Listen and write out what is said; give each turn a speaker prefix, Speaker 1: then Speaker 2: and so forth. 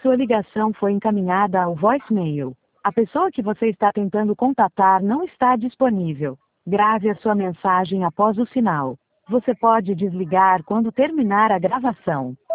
Speaker 1: Sua ligação foi encaminhada ao voicemail. A pessoa que você está tentando contatar não está disponível. Grave a sua mensagem após o sinal. Você pode desligar quando terminar a gravação.